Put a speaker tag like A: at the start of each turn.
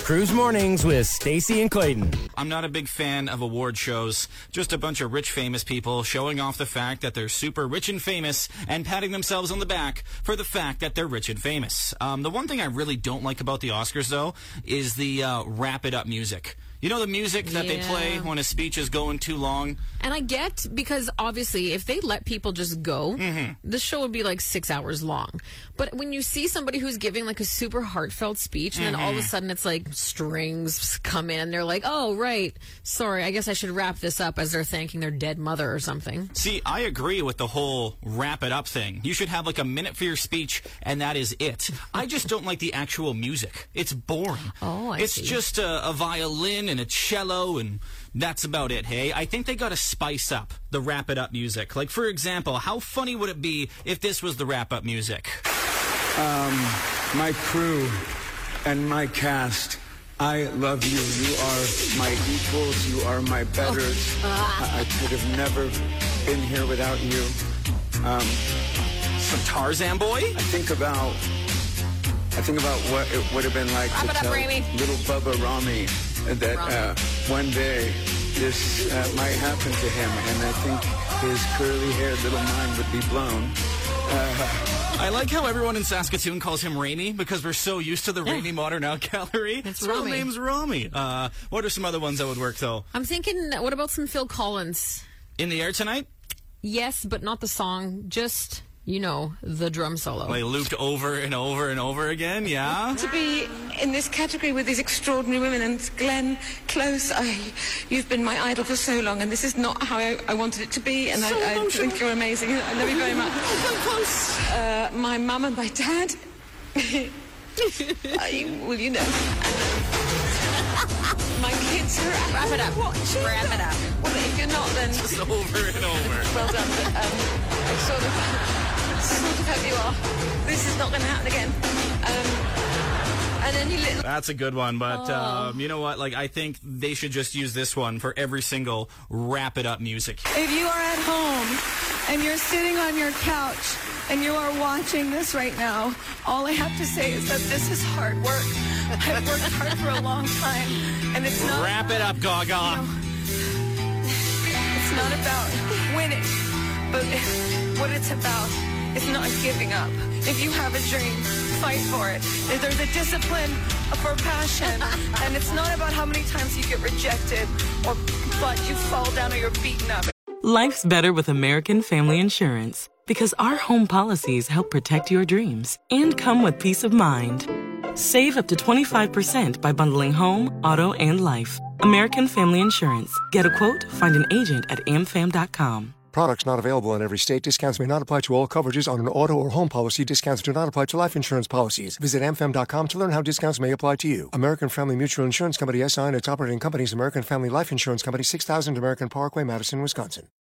A: Cruise Mornings with Stacey and Clayton.
B: I'm not a big fan of award shows. Just a bunch of rich, famous people showing off the fact that they're super rich and famous and patting themselves on the back for the fact that they're rich and famous. The one thing I really don't like about the Oscars, though, is the wrap-it-up music. You know the music that they play when a speech is going too long?
C: And I get, because obviously if they let people just go, the show would be like 6 hours long. But when you see somebody who's giving like a super heartfelt speech and then all of a sudden it's like strings come in, they're like, oh, right, sorry, I guess I should wrap this up, as they're thanking their dead mother or something.
B: See, I agree with the whole wrap it up thing. You should have like a minute for your speech and that is it. I just don't like the actual music. It's boring.
C: Oh, I see.
B: It's just a violin and a cello, and that's about it, hey? I think they gotta spice up the wrap-it-up music. Like, for example, how funny would it be if this was the wrap-up music?
D: My crew and my cast, I love you. You are my equals. You are my betters. I could have never been here without you.
B: Some Tarzan boy?
D: I think about what it would have been like to tell little Bubba Rami that one day this might happen to him, and I think his curly-haired little mind would be blown.
B: I like how everyone in Saskatoon calls him Rami, because we're so used to the Rami Modern Art Gallery.
C: It's
B: His
C: Rami.
B: name's Rami. What are some other ones that would work, though?
C: I'm thinking, what about some Phil Collins?
B: In the Air Tonight?
C: Yes, but not the song, just, you know, the drum solo.
B: Like looped over and over and over again, yeah?
E: To be in this category with these extraordinary women, and Glenn Close, you've been my idol for so long, and this is not how I wanted it to be, and I think you're amazing. I love you very much. My mum and my dad. Well, you know. My kids are
C: Wrap it up.
E: watching.
C: Wrap it up.
E: Well, if you're not, then
B: Just over and over.
E: well done. But, I sort of hope you are. This is not going to happen again. And any little.
B: That's a good one, but you know what? Like, I think they should just use this one for every single wrap-it-up music.
F: If you are at home and you're sitting on your couch and you are watching this right now, all I have to say is that this is hard work. I've worked hard for a long time, and it's not.
B: Wrap it up, Gaga.
F: It's not about winning, but what it's about is not giving up. If you have a dream, fight for it. If there's a discipline for passion, and it's not about how many times you get rejected but you fall down or you're beaten up.
G: Life's better with American Family Insurance, because our home policies help protect your dreams and come with peace of mind. Save up to 25% by bundling home, auto, and life. American Family Insurance. Get a quote, find an agent at amfam.com.
H: Products not available in every state. Discounts may not apply to all coverages on an auto or home policy. Discounts do not apply to life insurance policies. Visit amfam.com to learn how discounts may apply to you. American Family Mutual Insurance Company, SI, and its operating companies, American Family Life Insurance Company, 6000 American Parkway, Madison, Wisconsin.